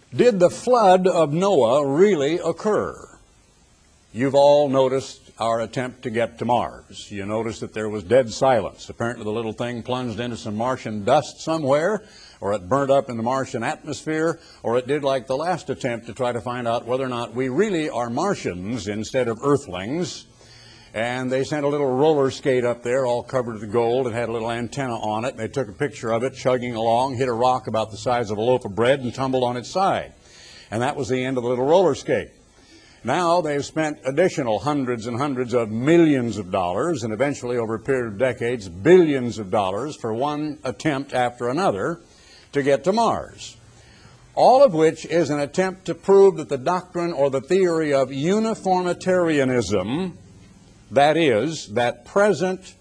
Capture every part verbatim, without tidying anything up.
Did the flood of Noah really occur? You've all noticed our attempt to get to Mars. You noticed that there was dead silence. Apparently the little thing plunged into some Martian dust somewhere, or it burnt up in the Martian atmosphere, or it did like the last attempt to try to find out whether or not we really are Martians instead of Earthlings. And they sent a little roller skate up there all covered with gold. It had a little antenna on it. They took a picture of it chugging along, hit a rock about the size of a loaf of bread, and tumbled on its side. And that was the end of the little roller skate. Now they've spent additional hundreds and hundreds of millions of dollars, and eventually over a period of decades, billions of dollars for one attempt after another to get to Mars. All of which is an attempt to prove that the doctrine or the theory of uniformitarianism, that is, that present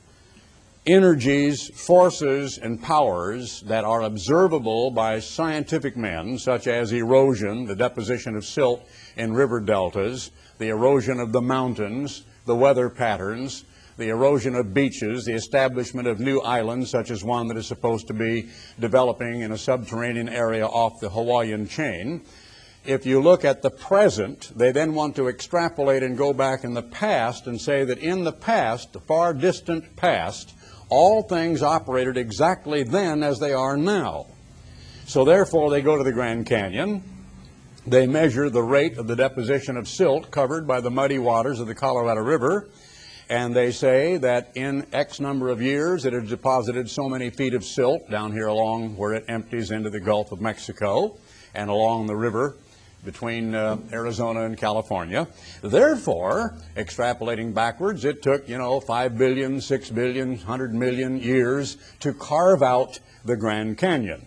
energies, forces, and powers that are observable by scientific men, such as erosion, the deposition of silt in river deltas, the erosion of the mountains, the weather patterns, the erosion of beaches, the establishment of new islands, such as one that is supposed to be developing in a subterranean area off the Hawaiian chain. If you look at the present, they then want to extrapolate and go back in the past and say that in the past, the far distant past, all things operated exactly then as they are now. So therefore they go to the Grand Canyon, they measure the rate of the deposition of silt covered by the muddy waters of the Colorado River, and they say that in X number of years it has deposited so many feet of silt down here along where it empties into the Gulf of Mexico and along the river between uh, Arizona and California. Therefore, extrapolating backwards, it took, you know, five billion, six billion, one hundred million years to carve out the Grand Canyon.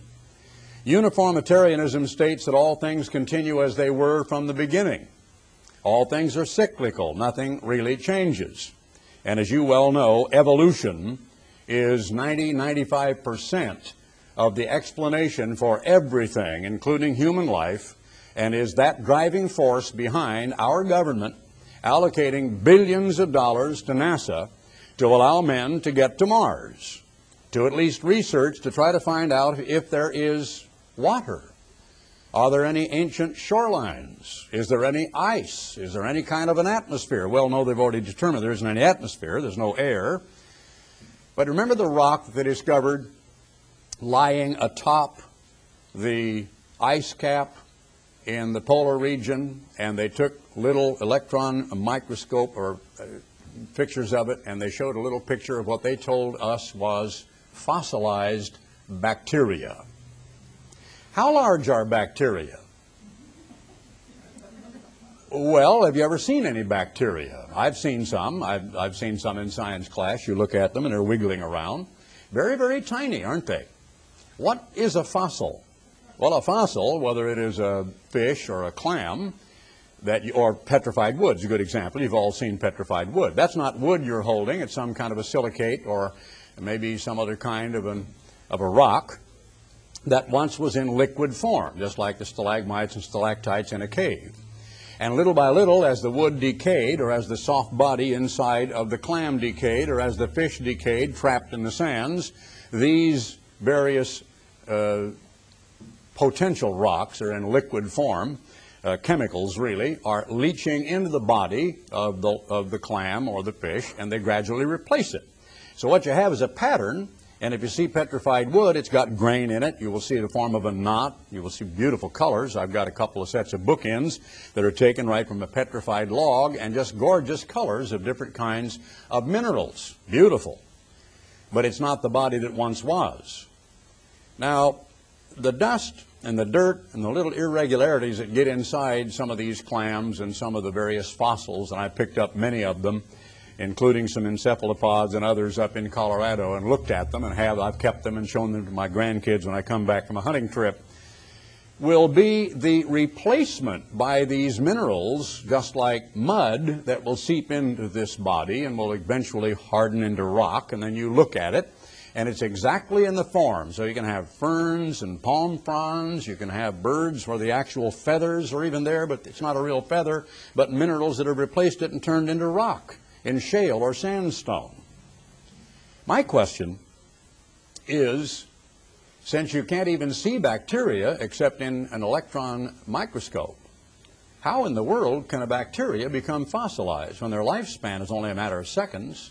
Uniformitarianism states that all things continue as they were from the beginning. All things are cyclical. Nothing really changes. And as you well know, evolution is ninety, ninety-five percent of the explanation for everything, including human life, and is that driving force behind our government allocating billions of dollars to NASA to allow men to get to Mars, to at least research to try to find out if there is water. Are there any ancient shorelines? Is there any ice? Is there any kind of an atmosphere? Well, no, they've already determined there isn't any atmosphere. There's no air. But remember the rock that they discovered lying atop the ice cap in the polar region, and they took little electron microscope or uh, pictures of it, and they showed a little picture of what they told us was fossilized bacteria. How large are bacteria? Well, have you ever seen any bacteria? I've seen some. I've, I've seen some in science class. You look at them and they're wiggling around. Very, very tiny, aren't they? What is a fossil? Well, a fossil, whether it is a fish or a clam, that you, or petrified wood is a good example. You've all seen petrified wood. That's not wood you're holding. It's some kind of a silicate or maybe some other kind of, an, of a rock that once was in liquid form, just like the stalagmites and stalactites in a cave. And little by little, as the wood decayed, or as the soft body inside of the clam decayed, or as the fish decayed, trapped in the sands, these various uh, potential rocks are in liquid form, uh, chemicals really, are leaching into the body of the, of the clam or the fish, and they gradually replace it. So what you have is a pattern. And if you see petrified wood, it's got grain in it. You will see the form of a knot. You will see beautiful colors. I've got a couple of sets of bookends that are taken right from a petrified log, and just gorgeous colors of different kinds of minerals. Beautiful. But it's not the body that once was. Now, the dust and the dirt and the little irregularities that get inside some of these clams and some of the various fossils, and I picked up many of them, including some encephalopods and others up in Colorado, and looked at them, and have I've kept them and shown them to my grandkids when I come back from a hunting trip, will be the replacement by these minerals, just like mud, that will seep into this body and will eventually harden into rock. And then you look at it, and it's exactly in the form. So you can have ferns and palm fronds, you can have birds where the actual feathers are even there, but it's not a real feather, but minerals that have replaced it and turned into rock in shale or sandstone. My question is, since you can't even see bacteria except in an electron microscope, how in the world can a bacteria become fossilized when their lifespan is only a matter of seconds?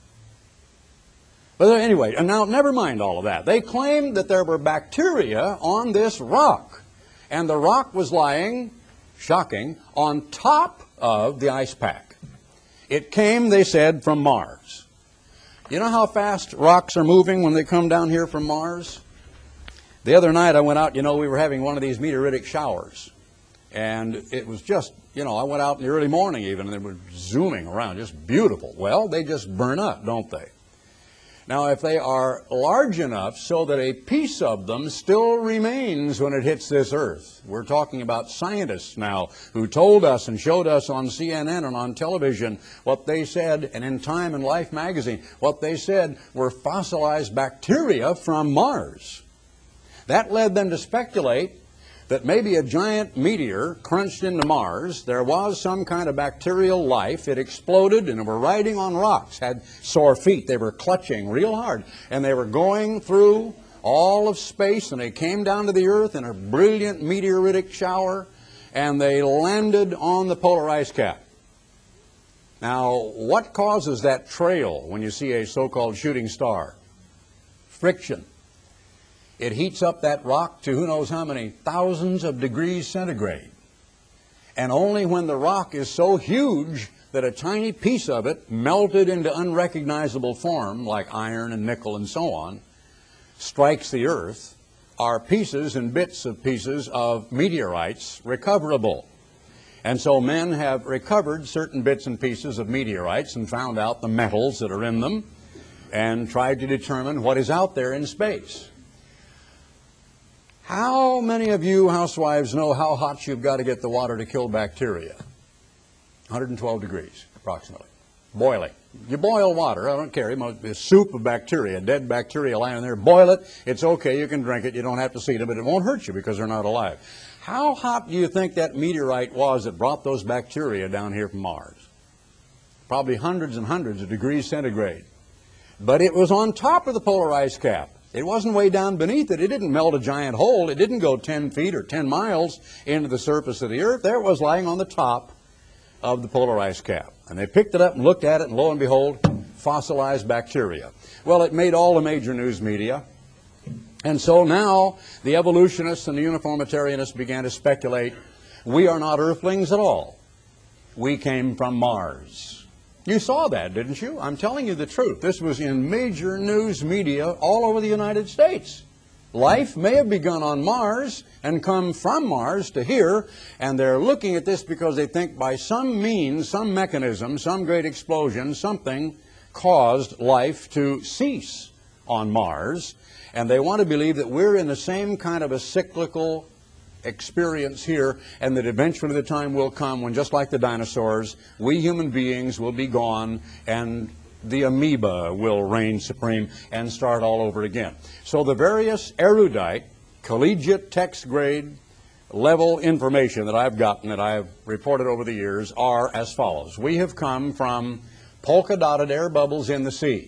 But anyway, and now never mind all of that. They claimed that there were bacteria on this rock, and the rock was lying, shocking, on top of the ice pack. It came, they said, from Mars. You know how fast rocks are moving when they come down here from Mars? The other night I went out, you know, we were having one of these meteoritic showers. And it was just, you know, I went out in the early morning even, and they were zooming around, just beautiful. Well, they just burn up, don't they? Now, if they are large enough so that a piece of them still remains when it hits this earth, we're talking about scientists now who told us and showed us on C N N and on television what they said, and in Time and Life magazine, what they said were fossilized bacteria from Mars. That led them to speculate that maybe a giant meteor crunched into Mars. There was some kind of bacterial life. It exploded, and they were riding on rocks, had sore feet. They were clutching real hard, and they were going through all of space, and they came down to the earth in a brilliant meteoritic shower, and they landed on the polar ice cap. Now, what causes that trail when you see a so-called shooting star? Friction. It heats up that rock to who knows how many thousands of degrees centigrade. And only when the rock is so huge that a tiny piece of it, melted into unrecognizable form, like iron and nickel and so on, strikes the earth, are pieces and bits of pieces of meteorites recoverable. And so men have recovered certain bits and pieces of meteorites and found out the metals that are in them and tried to determine what is out there in space. How many of you housewives know how hot you've got to get the water to kill bacteria? one hundred twelve degrees, approximately. Boiling. You boil water, I don't care, a soup of bacteria, dead bacteria lying there, boil it, it's okay, you can drink it, you don't have to see them, but it won't hurt you because they're not alive. How hot do you think that meteorite was that brought those bacteria down here from Mars? Probably hundreds and hundreds of degrees centigrade. But it was on top of the polar ice cap. It wasn't way down beneath it. It didn't melt a giant hole. It didn't go ten feet or ten miles into the surface of the earth. There it was lying on the top of the polar ice cap. And they picked it up and looked at it, and lo and behold, fossilized bacteria. Well, it made all the major news media. And so now the evolutionists and the uniformitarianists began to speculate, we are not earthlings at all. We came from Mars. You saw that, didn't you? I'm telling you the truth. This was in major news media all over the United States. Life may have begun on Mars and come from Mars to here, and they're looking at this because they think by some means, some mechanism, some great explosion, something caused life to cease on Mars, and they want to believe that we're in the same kind of a cyclical experience here, and that eventually the time will come when, just like the dinosaurs, we human beings will be gone and the amoeba will reign supreme and start all over again. So the various erudite, collegiate text grade level information that I've gotten, that I've reported over the years, are as follows. We have come from polka-dotted air bubbles in the sea.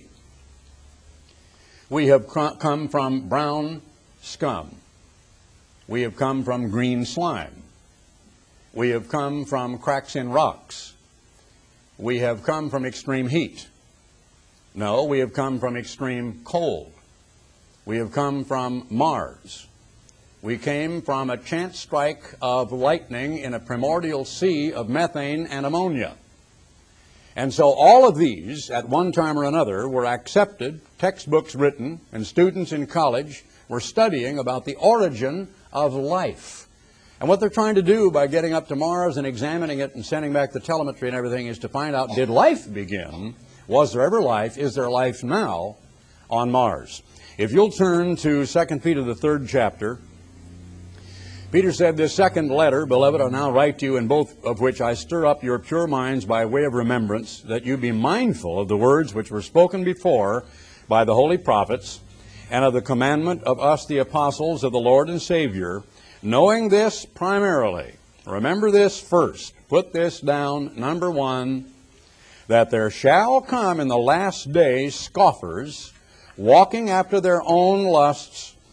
We have come from brown scum. We have come from green slime. We have come from cracks in rocks. We have come from extreme heat. No, we have come from extreme cold. We have come from Mars. We came from a chance strike of lightning in a primordial sea of methane and ammonia. And so all of these, at one time or another, were accepted, textbooks written, and students in college were studying about the origin of life. And what they're trying to do by getting up to Mars and examining it and sending back the telemetry and everything is to find out, did life begin? Was there ever life? Is there life now on Mars? If you'll turn to Second Peter, the third chapter, Peter said, this second letter, beloved, I now write to you, in both of which I stir up your pure minds by way of remembrance, that you be mindful of the words which were spoken before by the holy prophets, and of the commandment of us, the apostles of the Lord and Savior, knowing this primarily. Remember this first. Put this down, number one, that there shall come in the last days scoffers, walking after their own lusts,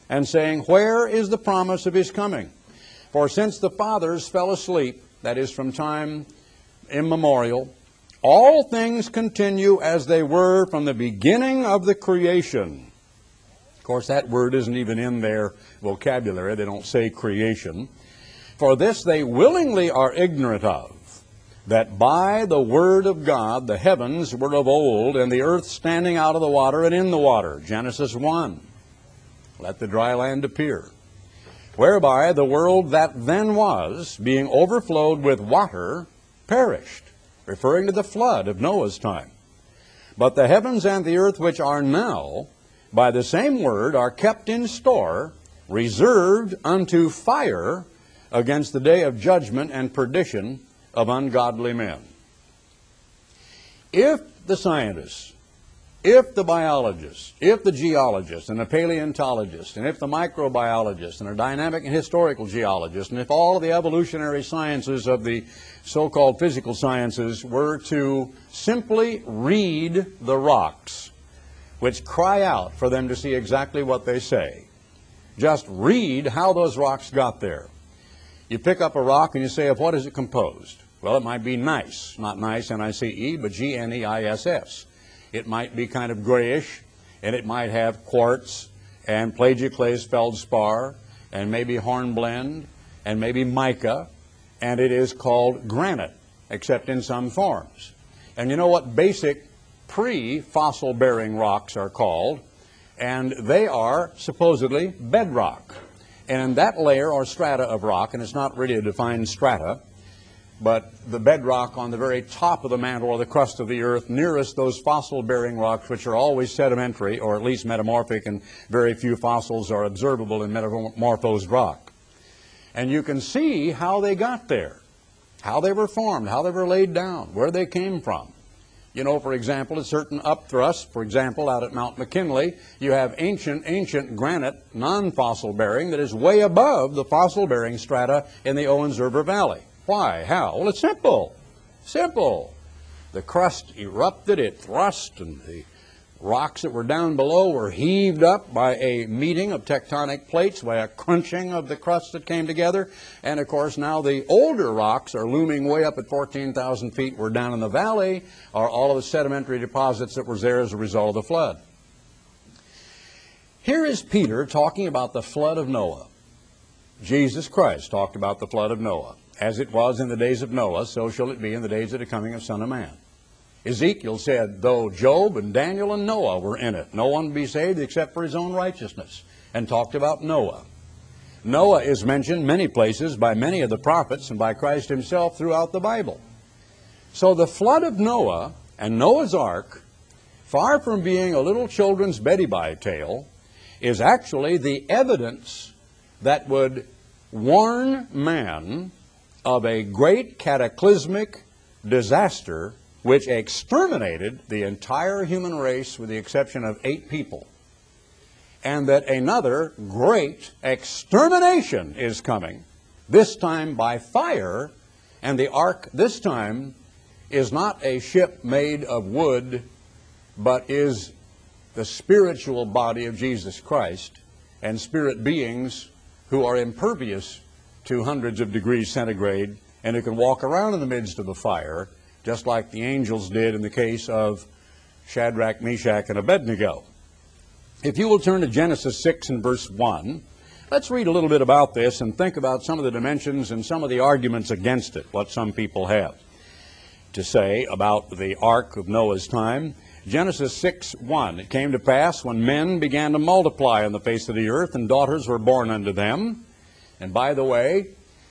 and saying, where is the promise of his coming? For since the fathers fell asleep, that is from time immemorial, all things continue as they were from the beginning of the creation. Of course, that word isn't even in their vocabulary. They don't say creation. For this they willingly are ignorant of, that by the word of God the heavens were of old, and the earth standing out of the water and in the water. Genesis one. Let the dry land appear. Whereby the world that then was, being overflowed with water, perished, referring to the flood of Noah's time. But the heavens and the earth which are now, by the same word, are kept in store, reserved unto fire against the day of judgment and perdition of ungodly men. If the scientists, if the biologists, if the geologists and the paleontologists, and if the microbiologists and the dynamic and historical geologists, and if all of the evolutionary sciences of the so-called physical sciences were to simply read the rocks, which cry out for them to see exactly what they say, just read how those rocks got there. You pick up a rock and you say, of what is it composed? Well, it might be gneiss, not nice, N I C E, but G N E I S S. It might be kind of grayish, and it might have quartz and plagioclase feldspar and maybe hornblende and maybe mica, and it is called granite, except in some forms. And you know what basic pre-fossil bearing rocks are called? And they are supposedly bedrock. And in that layer or strata of rock, and it's not really a defined strata, but the bedrock on the very top of the mantle or the crust of the earth nearest those fossil-bearing rocks, which are always sedimentary or at least metamorphic, and very few fossils are observable in metamorphosed rock. And you can see how they got there, how they were formed, how they were laid down, where they came from. You know, for example, a certain upthrust, for example, out at Mount McKinley, you have ancient, ancient granite, non-fossil bearing, that is way above the fossil-bearing strata in the Owens River Valley. Why? How? Well, it's simple. Simple. The crust erupted, it thrust, and the rocks that were down below were heaved up by a meeting of tectonic plates, by a crunching of the crust that came together. And, of course, now the older rocks are looming way up at fourteen thousand feet. We're down in the valley, are all of the sedimentary deposits that were there as a result of the flood. Here is Peter talking about the flood of Noah. Jesus Christ talked about the flood of Noah. As it was in the days of Noah, so shall it be in the days of the coming of Son of Man. Ezekiel said, though Job and Daniel and Noah were in it, no one would be saved except for his own righteousness, and talked about Noah. Noah is mentioned many places by many of the prophets and by Christ himself throughout the Bible. So the flood of Noah and Noah's Ark, far from being a little children's Betty-Bye tale, is actually the evidence that would warn man of a great cataclysmic disaster which exterminated the entire human race with the exception of eight people. And that another great extermination is coming, this time by fire, and the ark this time is not a ship made of wood, but is the spiritual body of Jesus Christ and spirit beings who are impervious to hundreds of degrees centigrade and who can walk around in the midst of the fire, just like the angels did in the case of Shadrach, Meshach, and Abednego. If you will turn to Genesis six and verse one, let's read a little bit about this and think about some of the dimensions and some of the arguments against it, what some people have to say about the ark of Noah's time. Genesis six one, it came to pass when men began to multiply on the face of the earth, and daughters were born unto them. And by the way,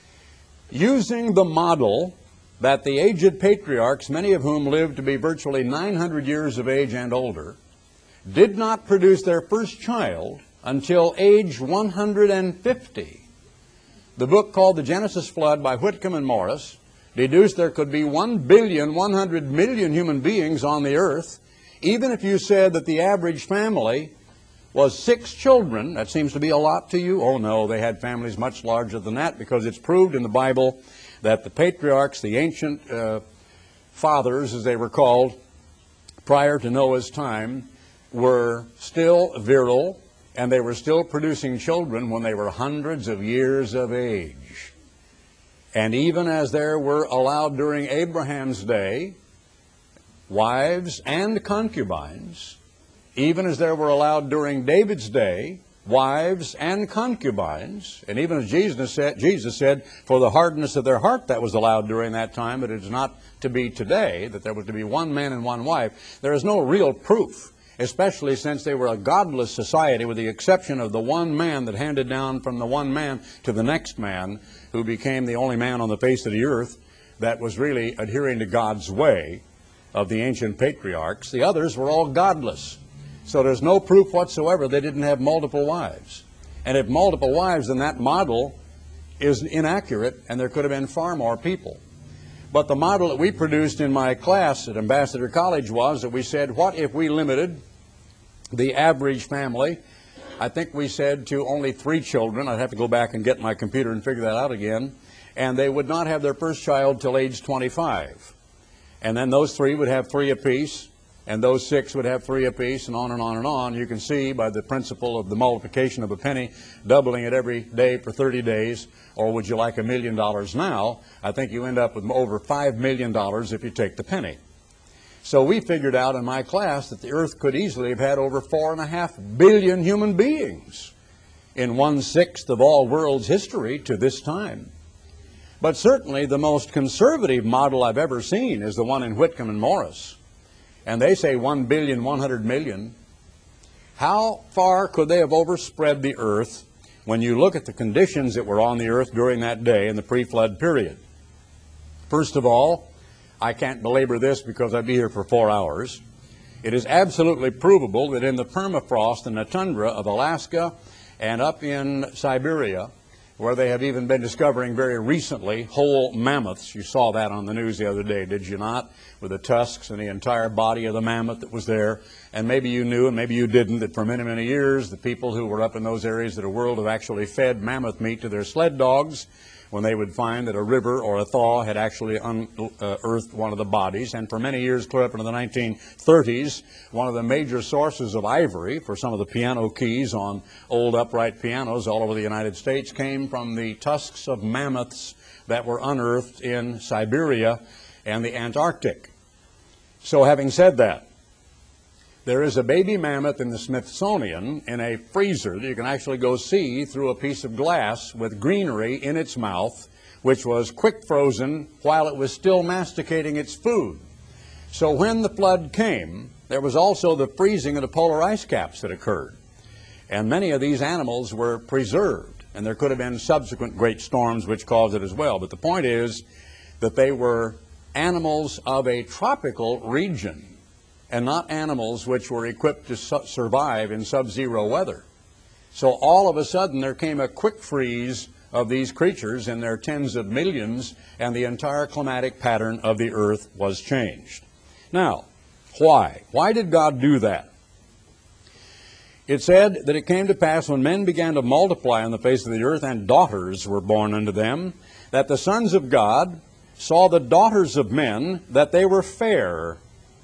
using the model that the aged patriarchs, many of whom lived to be virtually nine hundred years of age and older, did not produce their first child until age one hundred fifty. The book called The Genesis Flood by Whitcomb and Morris deduced there could be one billion one hundred million human beings on the earth, even if you said that the average family was six children. That seems to be a lot to you. Oh no, they had families much larger than that, because it's proved in the Bible that the patriarchs, the ancient uh, fathers as they were called prior to Noah's time, were still virile and they were still producing children when they were hundreds of years of age. And even as there were allowed during Abraham's day wives and concubines, even as there were allowed during David's day wives and concubines, and even as Jesus said, Jesus said, for the hardness of their heart that was allowed during that time, but it is not to be today, that there was to be one man and one wife. There is no real proof, especially since they were a godless society, with the exception of the one man that handed down from the one man to the next man, who became the only man on the face of the earth that was really adhering to God's way of the ancient patriarchs. The others were all godless. So there's no proof whatsoever they didn't have multiple wives. And if multiple wives, then that model is inaccurate, and there could have been far more people. But the model that we produced in my class at Ambassador College was that we said, what if we limited the average family, I think we said, to only three children. I'd have to go back and get my computer and figure that out again. And they would not have their first child till age twenty-five. And then those three would have three apiece, and those six would have three apiece, and on and on and on. You can see by the principle of the multiplication of a penny, doubling it every day for thirty days, or would you like a million dollars now? I think you end up with over five million dollars if you take the penny. So we figured out in my class that the earth could easily have had over four and a half billion human beings in one-sixth of all world's history to this time. But certainly the most conservative model I've ever seen is the one in Whitcomb and Morris. And they say one billion one hundred million. How far could they have overspread the earth when you look at the conditions that were on the earth during that day in the pre-flood period? First of all, I can't belabor this because I'd be here for four hours. It is absolutely provable that in the permafrost and the tundra of Alaska and up in Siberia, where they have even been discovering very recently whole mammoths. You saw that on the news the other day, did you not? With the tusks and the entire body of the mammoth that was there. And maybe you knew, and maybe you didn't, that for many, many years, the people who were up in those areas of the world have actually fed mammoth meat to their sled dogs when they would find that a river or a thaw had actually unearthed one of the bodies. And for many years, clear up into the nineteen thirties, one of the major sources of ivory for some of the piano keys on old upright pianos all over the United States came from the tusks of mammoths that were unearthed in Siberia and the Antarctic. So having said that, there is a baby mammoth in the Smithsonian in a freezer that you can actually go see through a piece of glass with greenery in its mouth, which was quick frozen while it was still masticating its food. So when the flood came, there was also the freezing of the polar ice caps that occurred. And many of these animals were preserved, and there could have been subsequent great storms which caused it as well. But the point is that they were animals of a tropical region, and not animals which were equipped to su survive in sub-zero weather. So all of a sudden there came a quick freeze of these creatures in their tens of millions, and the entire climatic pattern of the earth was changed. Now, why? Why did God do that? It said that it came to pass when men began to multiply on the face of the earth, and daughters were born unto them, that the sons of God saw the daughters of men, that they were fair.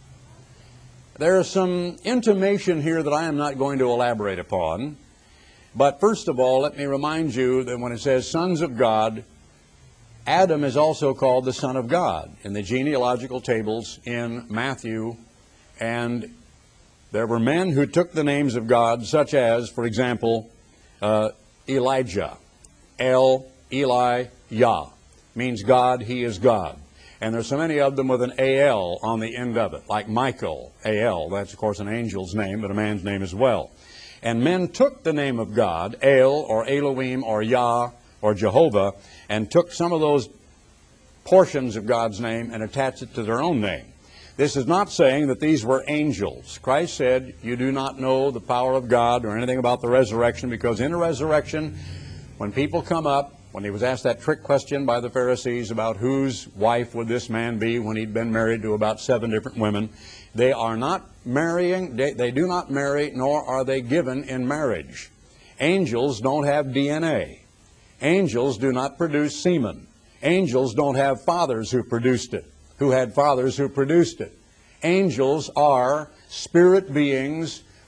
There is some intimation here that I am not going to elaborate upon. But first of all, let me remind you that when it says sons of God, Adam is also called the Son of God in the genealogical tables in Matthew. And there were men who took the names of God, such as, for example, uh, Elijah. El, Eli, Yah, means God, he is God. And there's so many of them with an A L on the end of it, like Michael, A L. That's, of course, an angel's name, but a man's name as well. And men took the name of God, El, or Elohim, or Yah, or Jehovah, and took some of those portions of God's name and attached it to their own name. This is not saying that these were angels. Christ said, you do not know the power of God or anything about the resurrection, because in the resurrection, when people come up, when he was asked that trick question by the Pharisees about whose wife would this man be when he'd been married to about seven different women, they are not marrying, they, they do not marry, nor are they given in marriage. Angels don't have D N A. Angels do not produce semen. Angels don't have fathers who produced it, who had fathers who produced it. Angels are spirit beings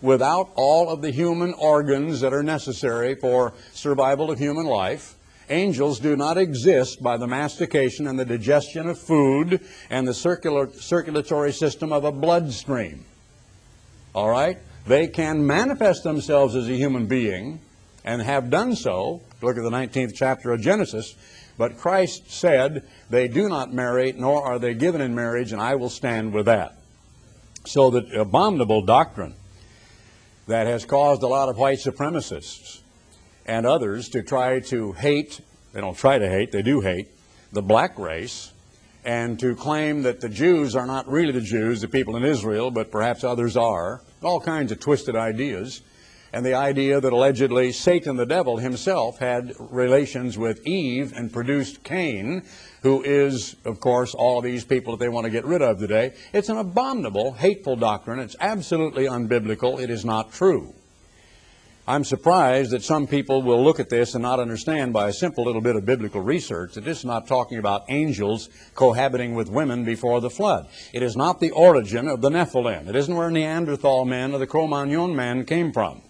without all of the human organs that are necessary for survival of human life. Angels do not exist by the mastication and the digestion of food and the circular, circulatory system of a bloodstream. All right? They can manifest themselves as a human being and have done so. Look at the nineteenth chapter of Genesis. But Christ said, they do not marry, nor are they given in marriage, and I will stand with that. So the abominable doctrine that has caused a lot of white supremacists and others to try to hate, they don't try to hate, they do hate, the black race, and to claim that the Jews are not really the Jews, the people in Israel, but perhaps others are, all kinds of twisted ideas, and the idea that allegedly Satan, the devil himself, had relations with Eve and produced Cain, who is, of course, all these people that they want to get rid of today. It's an abominable, hateful doctrine. It's absolutely unbiblical. It is not true. I'm surprised that some people will look at this and not understand by a simple little bit of biblical research that this is not talking about angels cohabiting with women before the flood. It is not the origin of the Nephilim. It isn't where Neanderthal men or the Cro-Magnon man came from.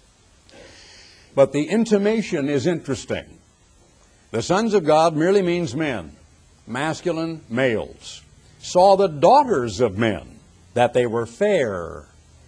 But the intimation is interesting. The sons of God merely means men, masculine males, saw the daughters of men, that they were fair,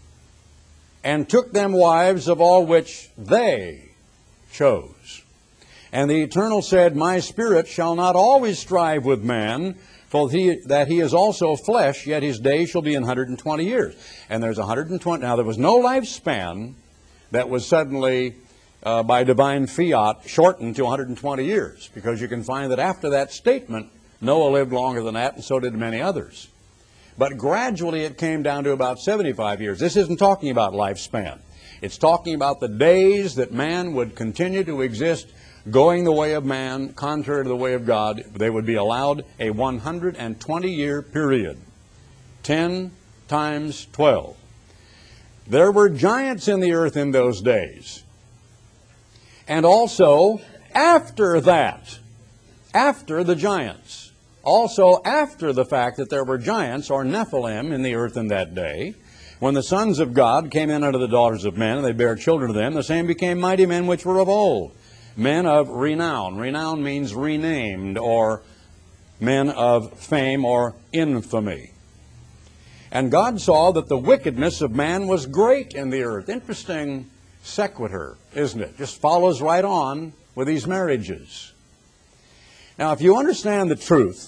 and took them wives of all which they chose. And the Eternal said, my spirit shall not always strive with man, for he, that he is also flesh, yet his days shall be one hundred twenty years. And there's one hundred twenty. Now there was no lifespan that was suddenly, uh, by divine fiat, shortened to one hundred twenty years, because you can find that after that statement, Noah lived longer than that, and so did many others. But gradually it came down to about seventy-five years. This isn't talking about lifespan. It's talking about the days that man would continue to exist going the way of man, contrary to the way of God. They would be allowed a one hundred twenty year period. ten times twelve. There were giants in the earth in those days. And also after that, after the giants. Also, after the fact that there were giants, or Nephilim, in the earth in that day, when the sons of God came in unto the daughters of men, and they bare children to them, the same became mighty men which were of old, men of renown. Renown means renamed, or men of fame or infamy. And God saw that the wickedness of man was great in the earth. Interesting sequitur, isn't it? Just follows right on with these marriages. Now, if you understand the truth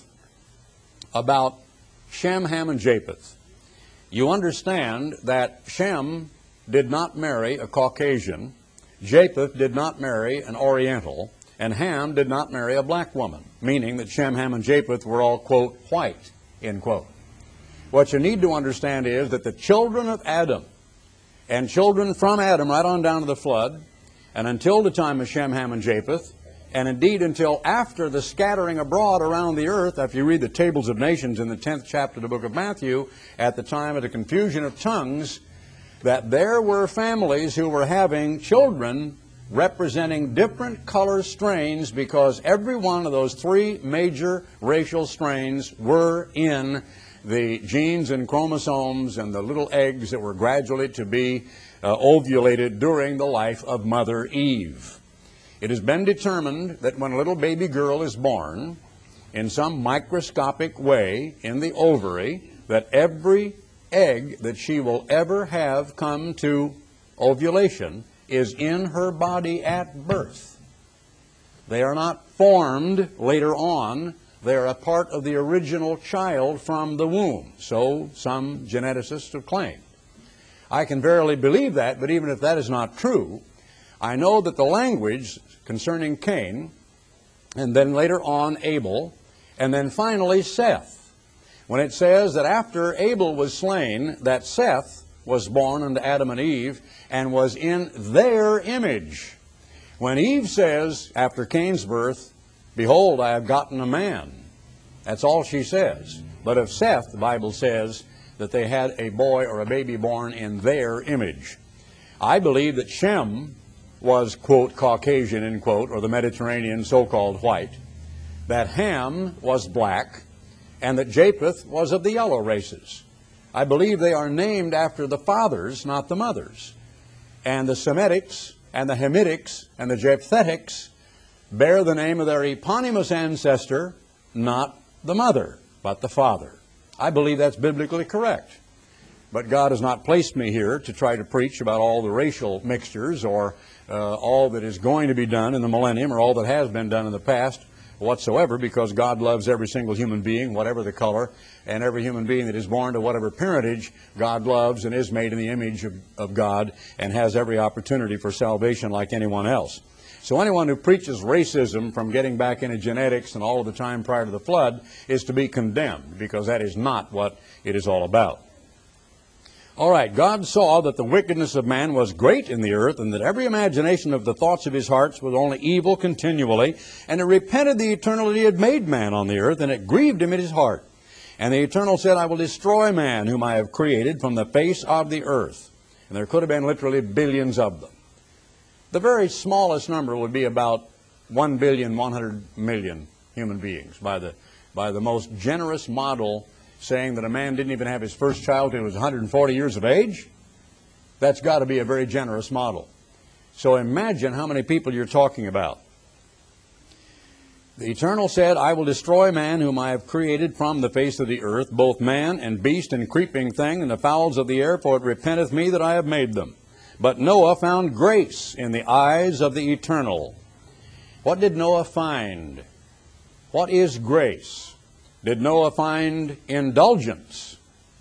about Shem, Ham, and Japheth, you understand that Shem did not marry a Caucasian, Japheth did not marry an Oriental, and Ham did not marry a black woman, meaning that Shem, Ham, and Japheth were all, quote, white, end quote. What you need to understand is that the children of Adam, and children from Adam right on down to the flood, and until the time of Shem, Ham, and Japheth, and indeed until after the scattering abroad around the earth, if you read the Tables of Nations in the tenth chapter of the book of Matthew, at the time of the confusion of tongues, that there were families who were having children representing different color strains, because every one of those three major racial strains were in the genes and chromosomes and the little eggs that were gradually to be uh, ovulated during the life of Mother Eve. It has been determined that when a little baby girl is born, in some microscopic way in the ovary, that every egg that she will ever have come to ovulation is in her body at birth. They are not formed later on. They are a part of the original child from the womb. So some geneticists have claimed. I can verily believe that, but even if that is not true, I know that the language concerning Cain, and then later on Abel, and then finally Seth, when it says that after Abel was slain, that Seth was born unto Adam and Eve and was in their image. When Eve says, after Cain's birth, behold, I have gotten a man, that's all she says. But of Seth, the Bible says that they had a boy or a baby born in their image. I believe that Shem was, quote, Caucasian, end quote, or the Mediterranean so-called white, that Ham was black, and that Japheth was of the yellow races. I believe they are named after the fathers, not the mothers. And the Semitics and the Hamitics and the Japhethetics bear the name of their eponymous ancestor, not the mother, but the father. I believe that's biblically correct. But God has not placed me here to try to preach about all the racial mixtures or uh, all that is going to be done in the millennium or all that has been done in the past whatsoever, because God loves every single human being, whatever the color, and every human being that is born to whatever parentage God loves and is made in the image of, of God and has every opportunity for salvation like anyone else. So anyone who preaches racism from getting back into genetics and all of the time prior to the flood is to be condemned, because that is not what it is all about. All right, God saw that the wickedness of man was great in the earth, and that every imagination of the thoughts of his hearts was only evil continually. And it repented the Eternal that he had made man on the earth, and it grieved him in his heart. And the Eternal said, I will destroy man whom I have created from the face of the earth. And there could have been literally billions of them. The very smallest number would be about one billion one hundred million human beings by the, by the most generous model, saying that a man didn't even have his first child until he was one hundred forty years of age. That's got to be a very generous model. So imagine how many people you're talking about. The Eternal said, I will destroy man whom I have created from the face of the earth, both man and beast and creeping thing and the fowls of the air, for it repenteth me that I have made them. But Noah found grace in the eyes of the Eternal. What did Noah find? What is grace? Did Noah find indulgence?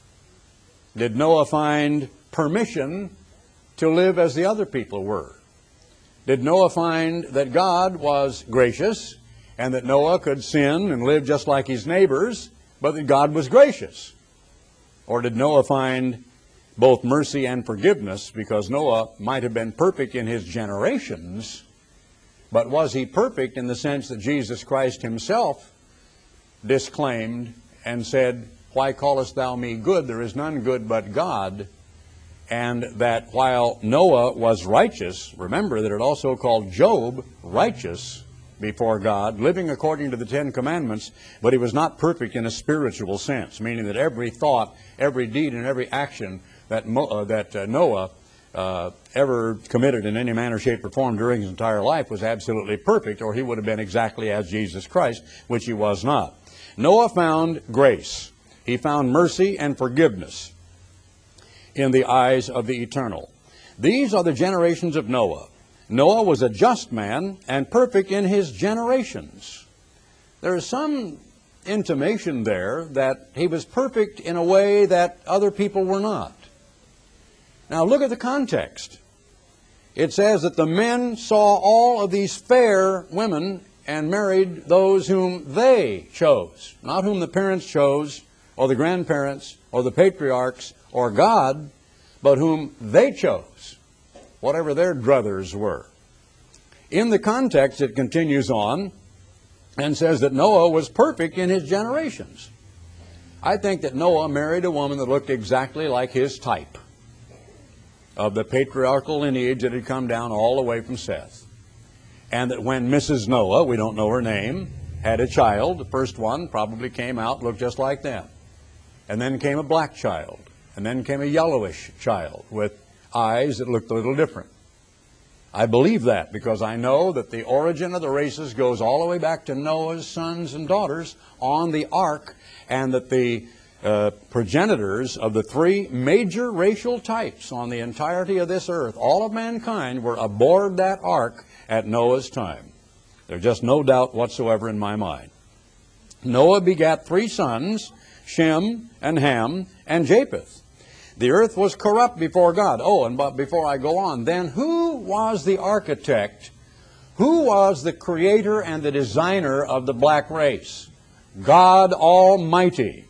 Did Noah find permission to live as the other people were? Did Noah find that God was gracious and that Noah could sin and live just like his neighbors, but that God was gracious? Or did Noah find both mercy and forgiveness, because Noah might have been perfect in his generations, but was he perfect in the sense that Jesus Christ himself disclaimed and said, why callest thou me good? There is none good but God. And that while Noah was righteous, remember that it also called Job righteous before God, living according to the Ten Commandments, but he was not perfect in a spiritual sense, meaning that every thought, every deed, and every action that, Mo, uh, that uh, Noah uh, ever committed in any manner, shape, or form during his entire life was absolutely perfect, or he would have been exactly as Jesus Christ, which he was not. Noah found grace. He found mercy and forgiveness in the eyes of the Eternal. These are the generations of Noah. Noah was a just man and perfect in his generations. There is some intimation there that he was perfect in a way that other people were not. Now look at the context. It says that the men saw all of these fair women and married those whom they chose, not whom the parents chose, or the grandparents, or the patriarchs, or God, but whom they chose, whatever their druthers were. In the context, it continues on and says that Noah was perfect in his generations. I think that Noah married a woman that looked exactly like his type of the patriarchal lineage that had come down all the way from Seth. And that when Missus Noah, we don't know her name, had a child, the first one probably came out, looked just like them. And then came a black child. And then came a yellowish child with eyes that looked a little different. I believe that because I know that the origin of the races goes all the way back to Noah's sons and daughters on the ark, and that the uh, progenitors of the three major racial types on the entirety of this earth, all of mankind, were aboard that ark at Noah's time. There's just no doubt whatsoever in my mind. Noah begat three sons, Shem and Ham and Japheth. The earth was corrupt before God. Oh, and but before I go on, then who was the architect? Who was the creator and the designer of the black race? God Almighty.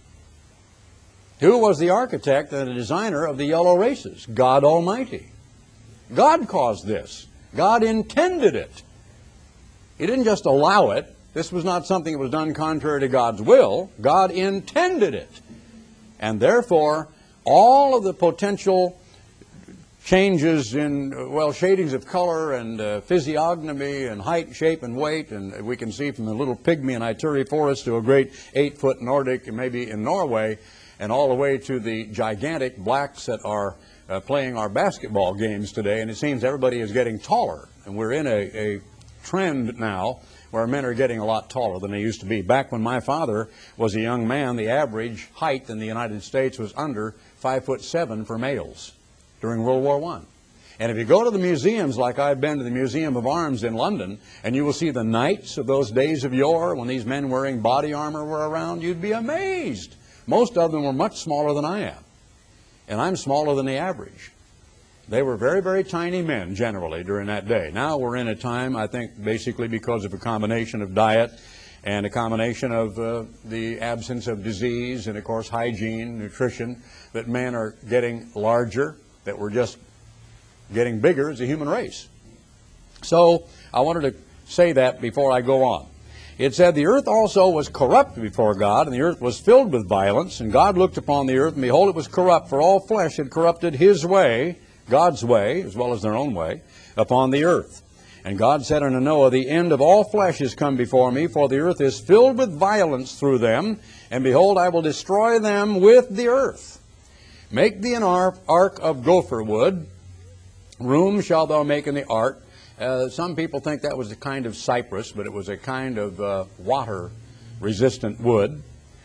Who was the architect and the designer of the yellow races? God Almighty. God caused this. God intended it. He didn't just allow it. This was not something that was done contrary to God's will. God intended it. And therefore, all of the potential changes in, well, shadings of color and uh, physiognomy and height, shape, and weight, and we can see from the little pygmy in Ituri forest to a great eight-foot Nordic, maybe in Norway, and all the way to the gigantic blacks that are uh, playing our basketball games today, and it seems everybody is getting taller. And we're in a, a trend now where men are getting a lot taller than they used to be. Back when my father was a young man, the average height in the United States was under five foot seven for males during World War One. And if you go to the museums, like I've been to the Museum of Arms in London, and you will see the knights of those days of yore when these men wearing body armor were around, you'd be amazed. Most of them were much smaller than I am, and I'm smaller than the average. They were very, very tiny men generally during that day. Now we're in a time, I think, basically because of a combination of diet and a combination of uh, the absence of disease and, of course, hygiene, nutrition, that men are getting larger, that we're just getting bigger as a human race. So I wanted to say that before I go on. It said, the earth also was corrupt before God, and the earth was filled with violence. And God looked upon the earth, and behold, it was corrupt, for all flesh had corrupted his way, God's way, as well as their own way, upon the earth. And God said unto Noah, the end of all flesh is come before me, for the earth is filled with violence through them. And behold, I will destroy them with the earth. Make thee an ark of gopher wood. Room shalt thou make in the ark. Uh, some people think that was a kind of cypress, but it was a kind of uh, water-resistant wood.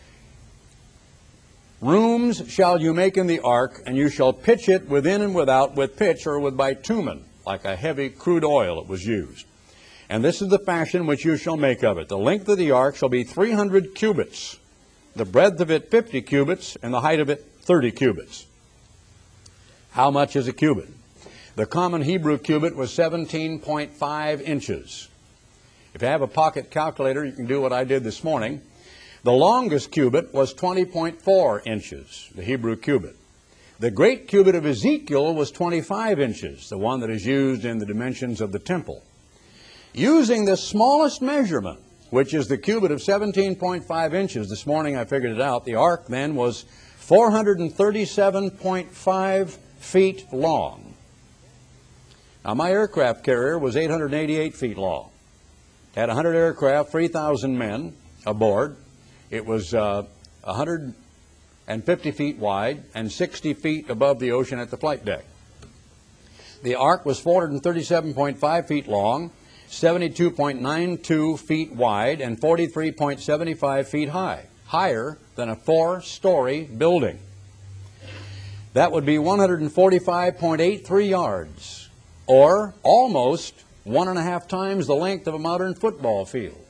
Rooms shall you make in the ark, and you shall pitch it within and without with pitch or with bitumen, like a heavy crude oil it was used. And this is the fashion which you shall make of it. The length of the ark shall be three hundred cubits, the breadth of it fifty cubits, and the height of it thirty cubits. How much is a cubit? The common Hebrew cubit was seventeen point five inches. If you have a pocket calculator, you can do what I did this morning. The longest cubit was twenty point four inches, the Hebrew cubit. The great cubit of Ezekiel was twenty-five inches, the one that is used in the dimensions of the temple. Using the smallest measurement, which is the cubit of seventeen point five inches, this morning I figured it out, the ark then was four hundred thirty-seven point five feet long. Now, my aircraft carrier was eight hundred eighty-eight feet long. It had one hundred aircraft, three thousand men aboard. It was uh, one hundred fifty feet wide and sixty feet above the ocean at the flight deck. The ark was four hundred thirty-seven point five feet long, seventy-two point nine two feet wide, and forty-three point seven five feet high, higher than a four-story building. That would be one hundred forty-five point eight three yards. Or almost one and a half times the length of a modern football field.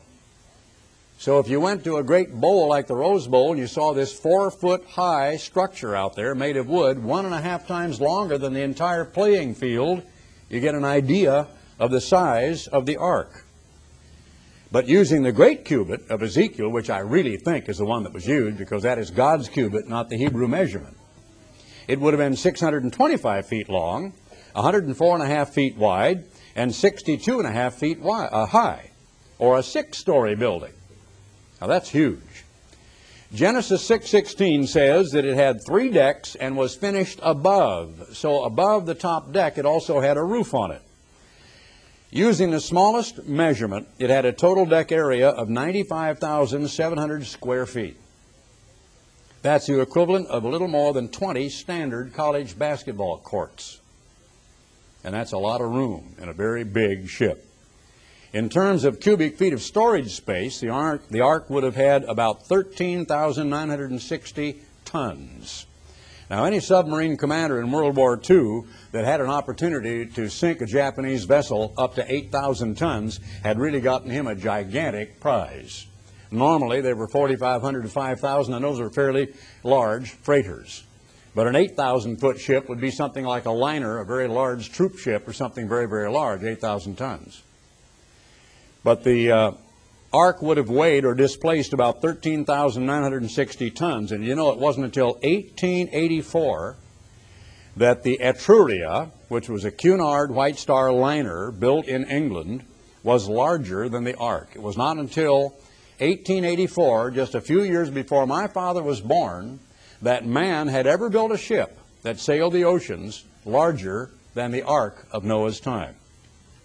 So if you went to a great bowl like the Rose Bowl and you saw this four-foot-high structure out there made of wood, one and a half times longer than the entire playing field, you get an idea of the size of the ark. But using the great cubit of Ezekiel, which I really think is the one that was used because that is God's cubit, not the Hebrew measurement, it would have been six hundred twenty-five feet long, one hundred four and a half feet wide, and sixty-two and a half feet wide, uh, high, or a six-story building. Now that's huge. Genesis six sixteen says that it had three decks and was finished above. So above the top deck, it also had a roof on it. Using the smallest measurement, it had a total deck area of ninety-five thousand seven hundred square feet. That's the equivalent of a little more than twenty standard college basketball courts. And that's a lot of room in a very big ship. In terms of cubic feet of storage space, the ark, the ark would have had about thirteen thousand nine hundred sixty tons. Now, any submarine commander in World War Two that had an opportunity to sink a Japanese vessel up to eight thousand tons had really gotten him a gigantic prize. Normally, they were forty-five hundred to five thousand, and those are fairly large freighters. But an eight thousand foot ship would be something like a liner, a very large troop ship, or something very, very large, eight thousand tons. But the uh, ark would have weighed or displaced about thirteen thousand nine hundred sixty tons. And you know, it wasn't until eighteen eighty-four that the Etruria, which was a Cunard White Star liner built in England, was larger than the ark. It was not until eighteen eighty-four, just a few years before my father was born, that man had ever built a ship that sailed the oceans larger than the ark of Noah's time.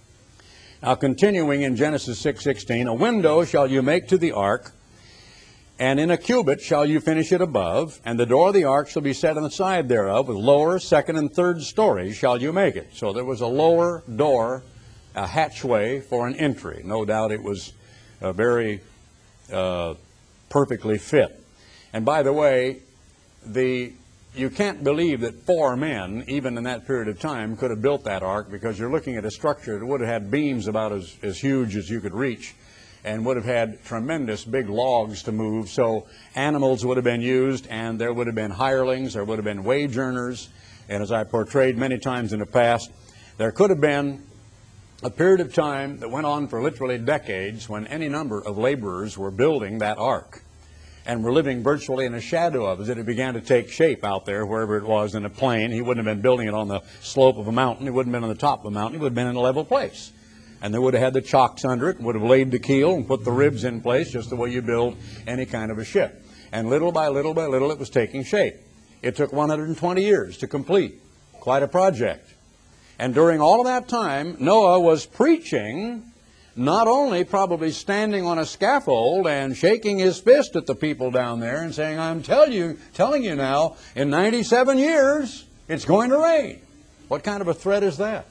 Now, continuing in Genesis six sixteen, a window shall you make to the ark, And in a cubit shall you finish it above, and the door of the ark shall be set on the side thereof, with lower, second, and third stories shall you make it. So there was a lower door, a hatchway for an entry. No doubt it was uh, very uh, perfectly fit. And by the way, the you can't believe that four men, even in that period of time, could have built that ark, because you're looking at a structure that would have had beams about as, as huge as you could reach, and would have had tremendous big logs to move. So animals would have been used, and there would have been hirelings, there would have been wage earners, and as I portrayed many times in the past, there could have been a period of time that went on for literally decades when any number of laborers were building that ark and were living virtually in a shadow of it as it began to take shape out there, wherever it was in a plain. He wouldn't have been building it on the slope of a mountain. He wouldn't have been on the top of a mountain. He would have been in a level place. And they would have had the chocks under it, and would have laid the keel and put the ribs in place, just the way you build any kind of a ship. And little by little by little it was taking shape. It took one hundred twenty years to complete. Quite a project. And during all of that time, Noah was preaching, not only probably standing on a scaffold and shaking his fist at the people down there and saying, I'm tell you, telling you now, in ninety-seven years, it's going to rain. What kind of a threat is that?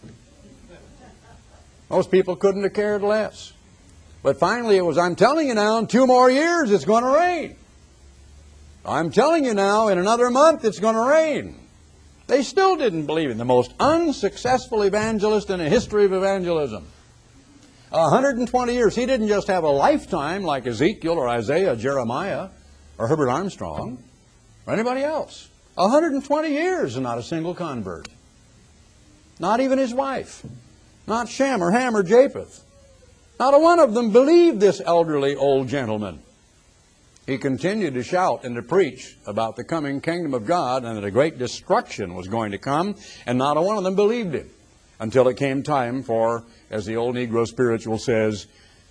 Most people couldn't have cared less. But finally it was, I'm telling you now, in two more years it's going to rain. I'm telling you now, in another month it's going to rain. They still didn't believe in the most unsuccessful evangelist in the history of evangelism. one hundred twenty years. He didn't just have a lifetime like Ezekiel or Isaiah, Jeremiah, or Herbert Armstrong, or anybody else. one hundred twenty years and not a single convert. Not even his wife. Not Shem or Ham or Japheth. Not a one of them believed this elderly old gentleman. He continued to shout and to preach about the coming kingdom of God and that a great destruction was going to come, and not a one of them believed him until it came time for, as the old Negro spiritual says,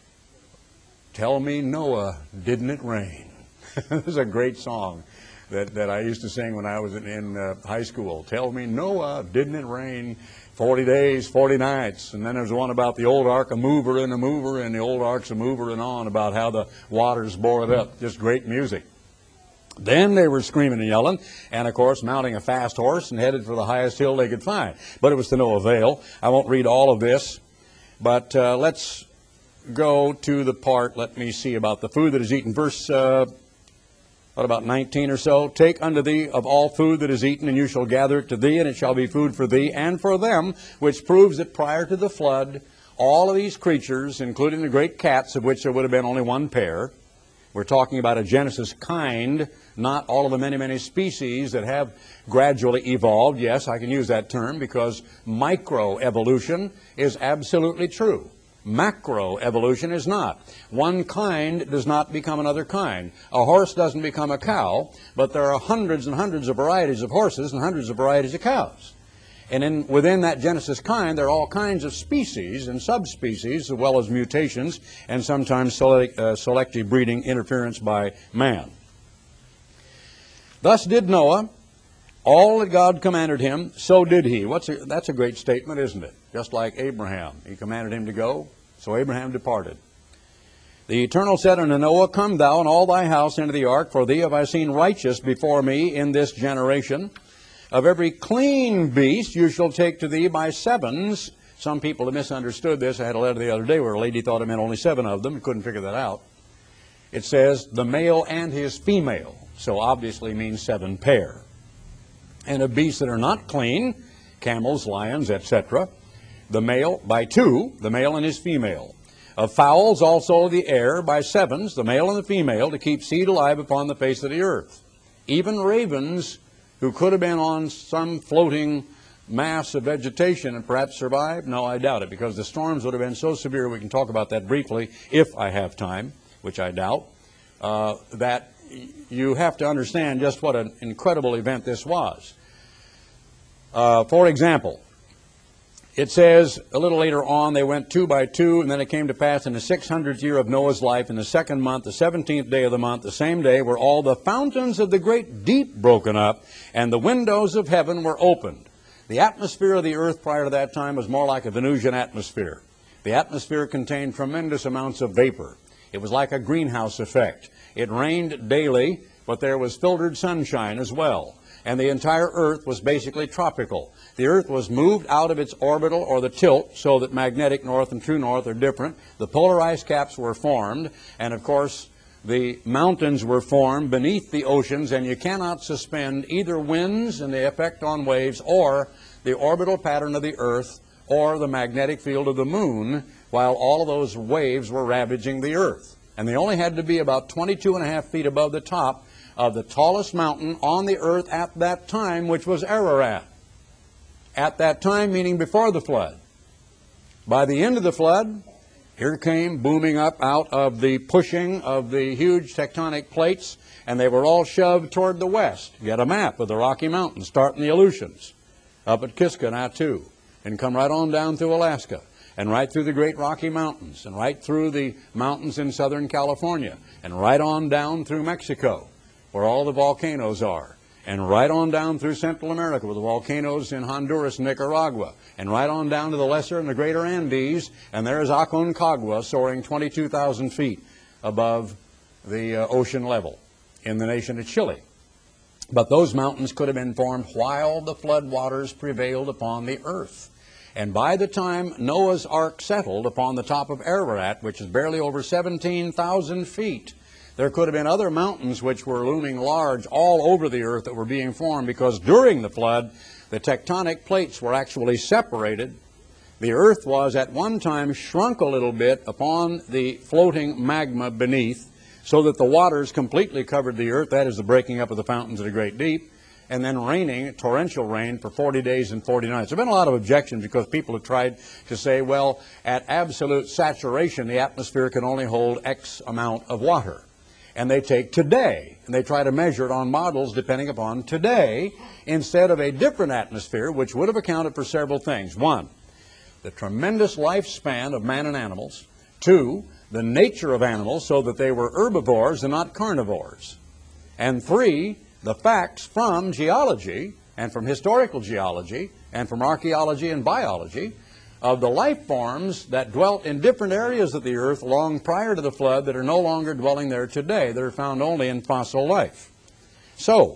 tell me Noah, didn't it rain? This is a great song that, that I used to sing when I was in, in uh, high school. Tell me Noah, didn't it rain? Forty days, forty nights. And then there's one about the old ark, a mover and a mover, and the old ark's a mover, and on about how the waters bore it up. Just great music. Then they were screaming and yelling, and of course mounting a fast horse and headed for the highest hill they could find. But it was to no avail. I won't read all of this, but uh, let's go to the part, let me see, about the food that is eaten. Verse, uh, what, about nineteen or so? Take unto thee of all food that is eaten, and you shall gather it to thee, and it shall be food for thee and for them, which proves that prior to the flood, all of these creatures, including the great cats, of which there would have been only one pair, we're talking about a Genesis kind, not all of the many, many species that have gradually evolved. Yes, I can use that term because microevolution is absolutely true. Macroevolution is not. One kind does not become another kind. A horse doesn't become a cow, but there are hundreds and hundreds of varieties of horses and hundreds of varieties of cows. And in, within that Genesis kind, there are all kinds of species and subspecies, as well as mutations, and sometimes select, uh, selective breeding interference by man. Thus did Noah all that God commanded him, so did he. What's a, that's a great statement, isn't it? Just like Abraham. He commanded him to go, so Abraham departed. The Eternal said unto Noah, come thou and all thy house into the ark, for thee have I seen righteous before me in this generation. Of every clean beast you shall take to thee by sevens. Some people have misunderstood this. I had a letter the other day where a lady thought it meant only seven of them. Couldn't figure that out. It says the male and his female. So obviously means seven pair. And of beasts that are not clean, camels, lions, et cetera, the male by two, the male and his female. Of fowls also of the air by sevens, the male and the female, to keep seed alive upon the face of the earth. Even ravens, who could have been on some floating mass of vegetation and perhaps survived? No, I doubt it, because the storms would have been so severe, we can talk about that briefly if I have time, which I doubt, uh, that you have to understand just what an incredible event this was. Uh, for example, it says a little later on, they went two by two, and then it came to pass in the six hundredth year of Noah's life, in the second month, the seventeenth day of the month, the same day, were all the fountains of the great deep broken up, and the windows of heaven were opened. The atmosphere of the earth prior to that time was more like a Venusian atmosphere. The atmosphere contained tremendous amounts of vapor. It was like a greenhouse effect. It rained daily, but there was filtered sunshine as well. And the entire Earth was basically tropical. The Earth was moved out of its orbital or the tilt so that magnetic north and true north are different. The polar ice caps were formed, and of course the mountains were formed beneath the oceans, and you cannot suspend either winds and the effect on waves or the orbital pattern of the Earth or the magnetic field of the moon while all of those waves were ravaging the Earth. And they only had to be about twenty-two and a half feet above the top of the tallest mountain on the Earth at that time, which was Ararat. At that time, meaning before the flood. By the end of the flood, here came booming up out of the pushing of the huge tectonic plates, and they were all shoved toward the west. Get a map of the Rocky Mountains, starting the Aleutians, up at Kiska, Natu, and come right on down through Alaska, and right through the Great Rocky Mountains, and right through the mountains in Southern California, and right on down through Mexico, where all the volcanoes are, and right on down through Central America with the volcanoes in Honduras and Nicaragua, and right on down to the Lesser and the Greater Andes, and there is Aconcagua soaring twenty-two thousand feet above the uh, ocean level in the nation of Chile. But those mountains could have been formed while the flood waters prevailed upon the earth. And by the time Noah's Ark settled upon the top of Ararat, which is barely over seventeen thousand feet, there could have been other mountains which were looming large all over the earth that were being formed, because during the flood, the tectonic plates were actually separated. The earth was at one time shrunk a little bit upon the floating magma beneath, so that the waters completely covered the earth. That is the breaking up of the fountains of the great deep, and then raining, torrential rain, for forty days and forty nights. There have been a lot of objections because people have tried to say, well, at absolute saturation, the atmosphere can only hold X amount of water. And they take today, and they try to measure it on models depending upon today, instead of a different atmosphere, which would have accounted for several things. One, the tremendous lifespan of man and animals. Two, the nature of animals, so that they were herbivores and not carnivores. And three, the facts from geology, and from historical geology, and from archaeology and biology, of the life forms that dwelt in different areas of the earth long prior to the flood that are no longer dwelling there today. They're found only in fossil life. So,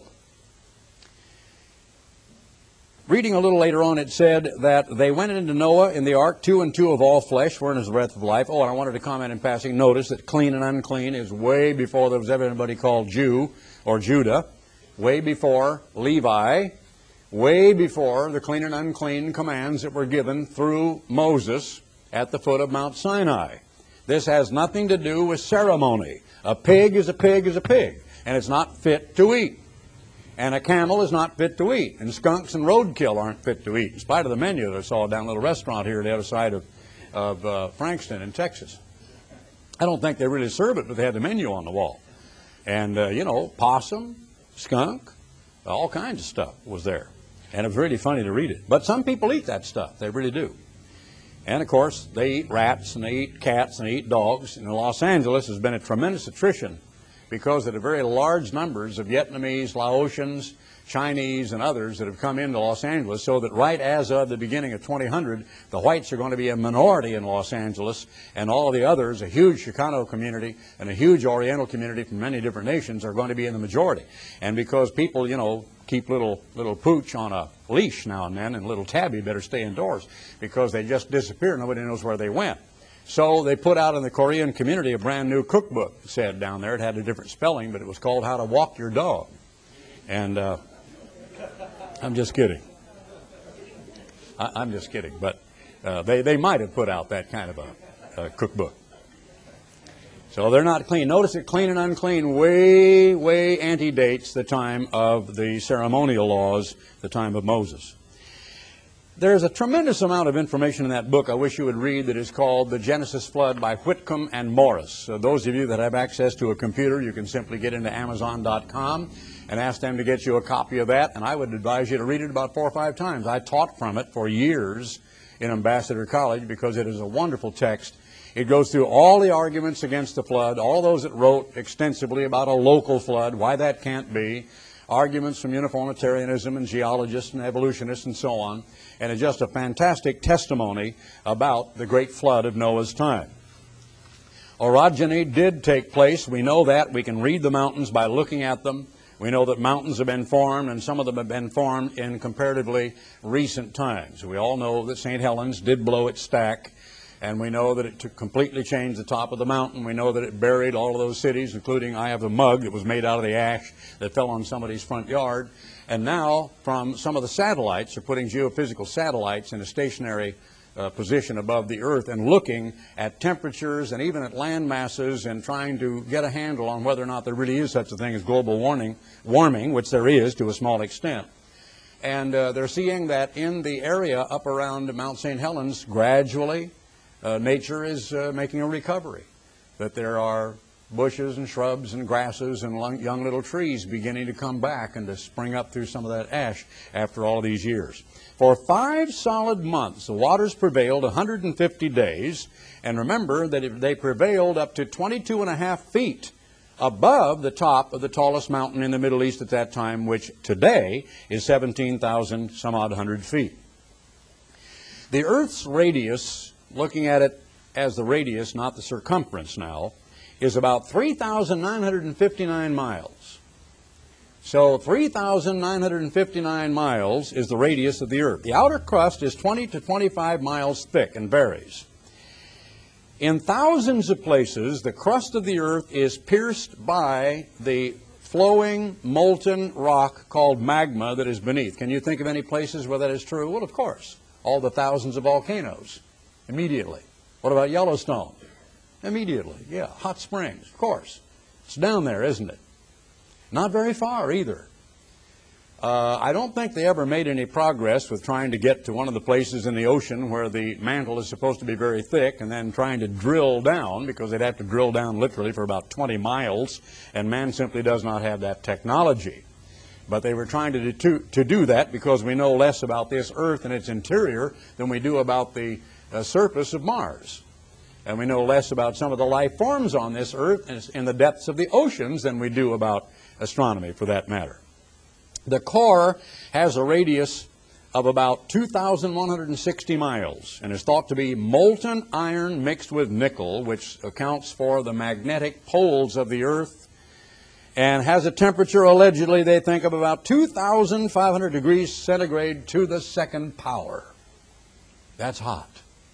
reading a little later on, it said that they went into Noah in the ark, two and two of all flesh were in his breath of life. Oh, and I wanted to comment in passing, notice that clean and unclean is way before there was ever anybody called Jew or Judah, way before Levi, way before the clean and unclean commands that were given through Moses at the foot of Mount Sinai. This has nothing to do with ceremony. A pig is a pig is a pig, and it's not fit to eat. And a camel is not fit to eat. And skunks and roadkill aren't fit to eat, in spite of the menu that I saw down a little restaurant here on the other side of, of uh, Frankston in Texas. I don't think they really serve it, but they had the menu on the wall. And, uh, you know, possum, skunk, all kinds of stuff was there. And it was really funny to read it. But some people eat that stuff. They really do. And, of course, they eat rats, and they eat cats, and they eat dogs. And in Los Angeles, there's been a tremendous attrition because of the very large numbers of Vietnamese, Laotians, Chinese, and others that have come into Los Angeles, so that right as of the beginning of twenty hundred, the whites are going to be a minority in Los Angeles, and all of the others, a huge Chicano community and a huge Oriental community from many different nations, are going to be in the majority. And because people, you know, keep little little pooch on a leash now and then, and little tabby better stay indoors because they just disappear. Nobody knows where they went. So they put out in the Korean community a brand new cookbook, it said down there. It had a different spelling, but it was called How to Walk Your Dog. And uh, I'm just kidding. I, I'm just kidding. But uh, they, they might have put out that kind of a, a cookbook. So they're not clean. Notice that clean and unclean way, way antedates the time of the ceremonial laws, the time of Moses. There's a tremendous amount of information in that book I wish you would read that is called The Genesis Flood by Whitcomb and Morris. So those of you that have access to a computer, you can simply get into Amazon dot com and ask them to get you a copy of that. And I would advise you to read it about four or five times. I taught from it for years in Ambassador College because it is a wonderful text. It goes through all the arguments against the flood, all those that wrote extensively about a local flood, why that can't be, arguments from uniformitarianism and geologists and evolutionists and so on. And it's just a fantastic testimony about the great flood of Noah's time. Orogeny did take place. We know that. We can read the mountains by looking at them. We know that mountains have been formed, and some of them have been formed in comparatively recent times. We all know that Saint Helens did blow its stack, and we know that it took, completely changed the top of the mountain. We know that it buried all of those cities, including, I have a mug that was made out of the ash that fell on somebody's front yard. And now, from some of the satellites, they're putting geophysical satellites in a stationary uh, position above the Earth and looking at temperatures and even at land masses and trying to get a handle on whether or not there really is such a thing as global warming, warming, which there is to a small extent. And uh, they're seeing that in the area up around Mount Saint Helens, gradually, uh, nature is uh, making a recovery. That there are bushes and shrubs and grasses and young little trees beginning to come back and to spring up through some of that ash after all of these years. For five solid months, the waters prevailed one hundred fifty days, and remember that they prevailed up to twenty-two and a half feet above the top of the tallest mountain in the Middle East at that time, which today is seventeen thousand some odd hundred feet. The Earth's radius, looking at it as the radius, not the circumference now, is about three thousand nine hundred fifty-nine miles. So three thousand nine hundred fifty-nine miles is the radius of the Earth. The outer crust is twenty to twenty-five miles thick and varies. In thousands of places, the crust of the Earth is pierced by the flowing molten rock called magma that is beneath. Can you think of any places where that is true? Well, of course. All the thousands of volcanoes, immediately. What about Yellowstone? Immediately, yeah. Hot Springs, of course. It's down there, isn't it? Not very far either. Uh, I don't think they ever made any progress with trying to get to one of the places in the ocean where the mantle is supposed to be very thick and then trying to drill down, because they'd have to drill down literally for about twenty miles, and man simply does not have that technology. But they were trying to do, to do that because we know less about this Earth and its interior than we do about the uh, surface of Mars. And we know less about some of the life forms on this Earth in the depths of the oceans than we do about astronomy, for that matter. The core has a radius of about two thousand one hundred sixty miles and is thought to be molten iron mixed with nickel, which accounts for the magnetic poles of the Earth, and has a temperature, allegedly, they think, of about two thousand five hundred degrees centigrade to the second power. That's hot.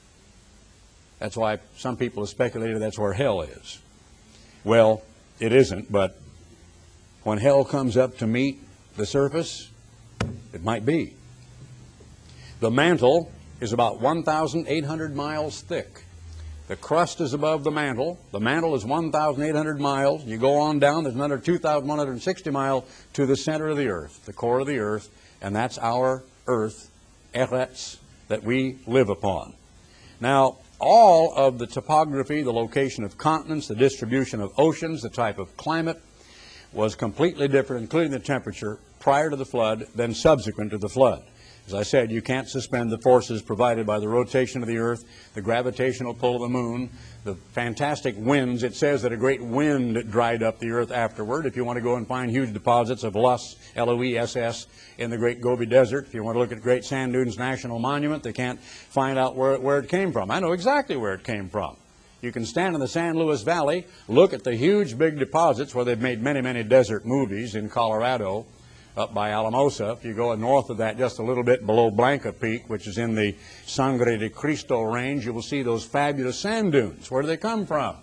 That's why some people have speculated that's where hell is. Well, it isn't, but when hell comes up to meet the surface, it might be. The mantle is about one thousand eight hundred miles thick. The crust is above the mantle. The mantle is one thousand eight hundred miles. You go on down, there's another two thousand one hundred sixty miles to the center of the Earth, the core of the Earth, and that's our Earth, Eretz, that we live upon. Now, all of the topography, the location of continents, the distribution of oceans, the type of climate was completely different, including the temperature, prior to the flood than subsequent to the flood. As I said, you can't suspend the forces provided by the rotation of the Earth, the gravitational pull of the moon, the fantastic winds. It says that a great wind dried up the Earth afterward. If you want to go and find huge deposits of loess, L O E S S, in the Great Gobi Desert, if you want to look at Great Sand Dunes National Monument, they can't find out where, where it came from. I know exactly where it came from. You can stand in the San Luis Valley, look at the huge big deposits where they've made many, many desert movies in Colorado, up by Alamosa. If you go north of that just a little bit below Blanca Peak, which is in the Sangre de Cristo range, you will see those fabulous sand dunes. Where do they come from?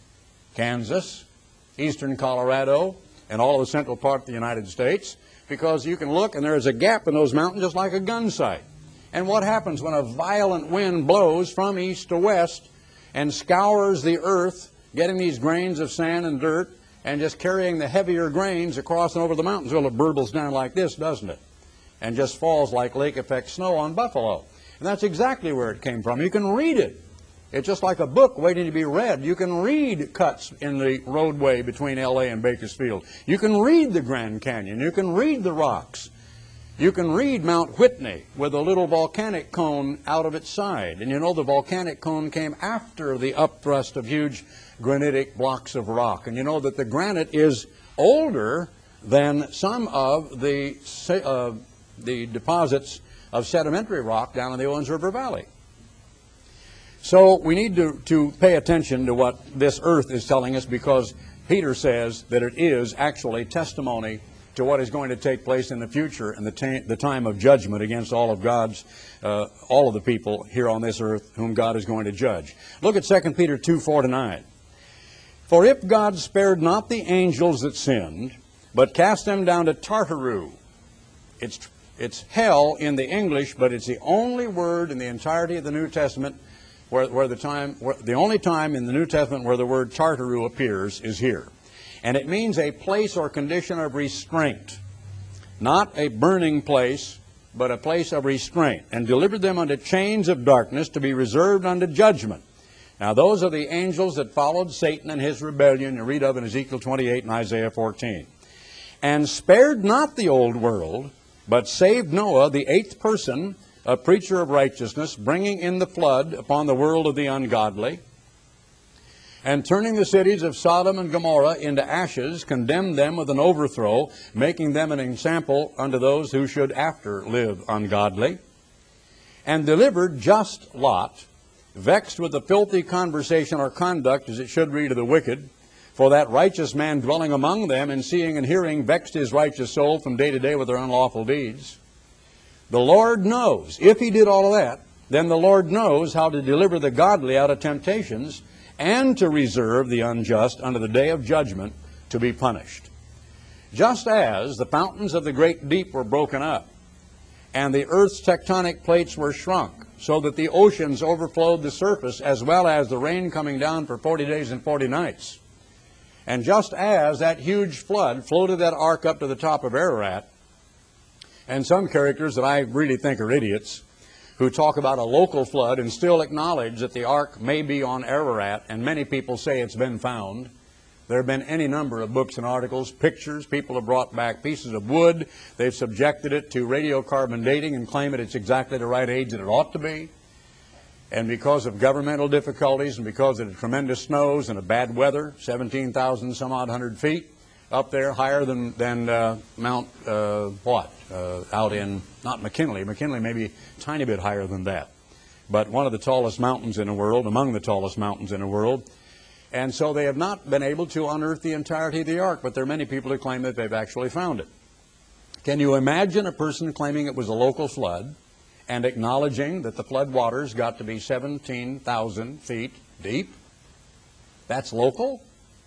Kansas, eastern Colorado, and all of the central part of the United States, because you can look and there is a gap in those mountains just like a gun sight. And what happens when a violent wind blows from east to west and scours the earth, getting these grains of sand and dirt and just carrying the heavier grains across and over the mountains? Well, it burbles down like this, doesn't it? And just falls like lake effect snow on Buffalo. And that's exactly where it came from. You can read it. It's just like a book waiting to be read. You can read cuts in the roadway between L A and Bakersfield. You can read the Grand Canyon. You can read the rocks. You can read Mount Whitney with a little volcanic cone out of its side. And you know the volcanic cone came after the upthrust of huge granitic blocks of rock. And you know that the granite is older than some of the, uh, the deposits of sedimentary rock down in the Owens River Valley. So we need to, to pay attention to what this earth is telling us, because Peter says that it is actually testimony to what is going to take place in the future and the, the time of judgment against all of God's, uh, all of the people here on this earth whom God is going to judge. Look at Second Peter two, four to nine. For if God spared not the angels that sinned, but cast them down to Tartaru. It's, it's hell in the English, but it's the only word in the entirety of the New Testament where, where the time, where, the only time in the New Testament where the word Tartaru appears is here. And it means a place or condition of restraint. Not a burning place, but a place of restraint. And delivered them unto chains of darkness to be reserved unto judgment. Now those are the angels that followed Satan and his rebellion you read of in Ezekiel twenty-eight and Isaiah fourteen. And spared not the old world, but saved Noah, the eighth person, a preacher of righteousness, bringing in the flood upon the world of the ungodly, and turning the cities of Sodom and Gomorrah into ashes, condemned them with an overthrow, making them an example unto those who should after live ungodly, and delivered just Lot, vexed with the filthy conversation or conduct, as it should read, of the wicked, for that righteous man dwelling among them, and seeing and hearing, vexed his righteous soul from day to day with their unlawful deeds. The Lord knows, if he did all of that, then the Lord knows how to deliver the godly out of temptations, and to reserve the unjust unto the day of judgment to be punished. Just as the fountains of the great deep were broken up, and the earth's tectonic plates were shrunk, so that the oceans overflowed the surface, as well as the rain coming down for forty days and forty nights. And just as that huge flood floated that ark up to the top of Ararat, and some characters that I really think are idiots, who talk about a local flood and still acknowledge that the ark may be on Ararat, and many people say it's been found. There have been any number of books and articles, pictures. People have brought back pieces of wood. They've subjected it to radiocarbon dating and claim that it's exactly the right age that it ought to be. And because of governmental difficulties and because of the tremendous snows and the bad weather, seventeen thousand some odd hundred feet up there, higher than, than uh, Mount, uh, what, uh, out in, not McKinley. McKinley may be a tiny bit higher than that. But one of the tallest mountains in the world, among the tallest mountains in the world. And so they have not been able to unearth the entirety of the ark, but there are many people who claim that they've actually found it. Can you imagine a person claiming it was a local flood and acknowledging that the flood waters got to be seventeen thousand feet deep? That's local?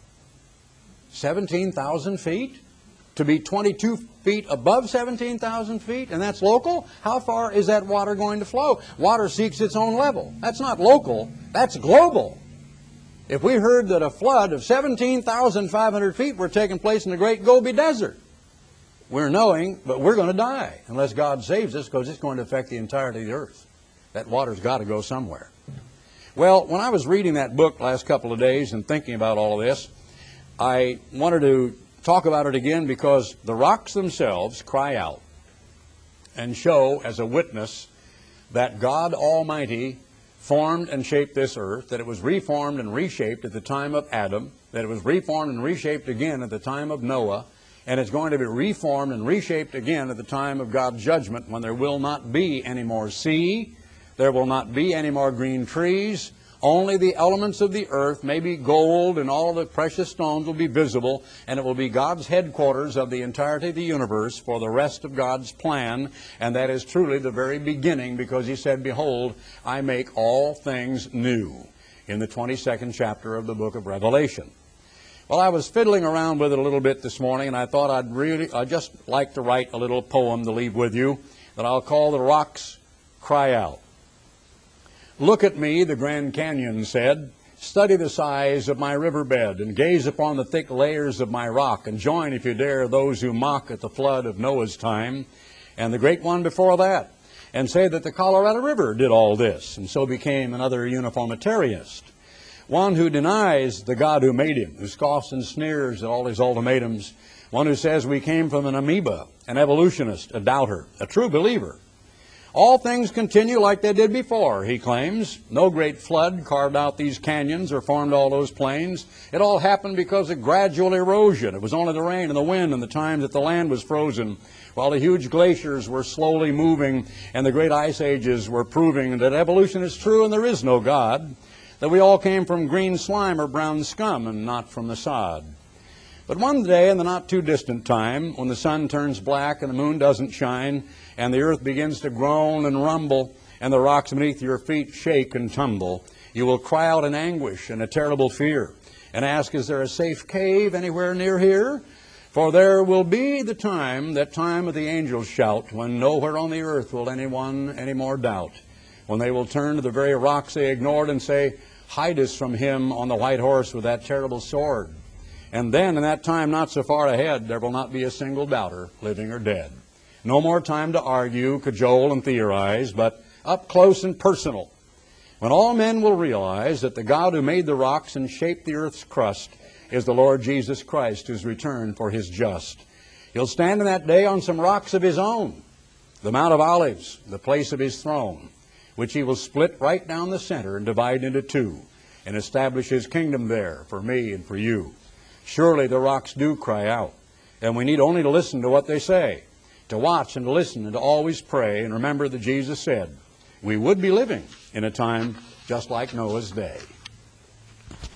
seventeen thousand feet? To be twenty-two feet above seventeen thousand feet, and that's local? How far is that water going to flow? Water seeks its own level. That's not local, that's global. If we heard that a flood of seventeen thousand five hundred feet were taking place in the Great Gobi Desert, we're knowing, but we're going to die unless God saves us, because it's going to affect the entirety of the earth. That water's got to go somewhere. Well, when I was reading that book last couple of days and thinking about all of this, I wanted to talk about it again because the rocks themselves cry out and show as a witness that God Almighty formed and shaped this earth, that it was reformed and reshaped at the time of Adam, that it was reformed and reshaped again at the time of Noah, and it's going to be reformed and reshaped again at the time of God's judgment, when there will not be any more sea, there will not be any more green trees. Only the elements of the earth, maybe gold and all the precious stones, will be visible, and it will be God's headquarters of the entirety of the universe for the rest of God's plan. And that is truly the very beginning, because He said, "Behold, I make all things new," in the twenty-second chapter of the book of Revelation. Well, I was fiddling around with it a little bit this morning, and I thought I'd really, I'd just like to write a little poem to leave with you that I'll call "The Rocks Cry Out." "Look at me," the Grand Canyon said, "study the size of my riverbed, and gaze upon the thick layers of my rock, and join, if you dare, those who mock at the flood of Noah's time, and the great one before that, and say that the Colorado River did all this, and so became another uniformitarianist, one who denies the God who made him, who scoffs and sneers at all his ultimatums, one who says we came from an amoeba, an evolutionist, a doubter, a true believer, All things continue like they did before, he claims. No great flood carved out these canyons or formed all those plains. It all happened because of gradual erosion. It was only the rain and the wind and the time that the land was frozen, while the huge glaciers were slowly moving and the great ice ages were proving that evolution is true and there is no God, that we all came from green slime or brown scum and not from the sod. But one day in the not too distant time, when the sun turns black and the moon doesn't shine, and the earth begins to groan and rumble, and the rocks beneath your feet shake and tumble, you will cry out in anguish and a terrible fear, and ask, is there a safe cave anywhere near here? For there will be the time, that time of the angels' shout, when nowhere on the earth will anyone any more doubt, when they will turn to the very rocks they ignored and say, hide us from him on the white horse with that terrible sword. And then, in that time not so far ahead, there will not be a single doubter, living or dead. No more time to argue, cajole, and theorize, but up close and personal, when all men will realize that the God who made the rocks and shaped the earth's crust is the Lord Jesus Christ, who's returned for his just. He'll stand in that day on some rocks of his own, the Mount of Olives, the place of his throne, which he will split right down the center and divide into two, and establish his kingdom there for me and for you. Surely the rocks do cry out, and we need only to listen to what they say, to watch and to listen and to always pray, and remember that Jesus said we would be living in a time just like Noah's day.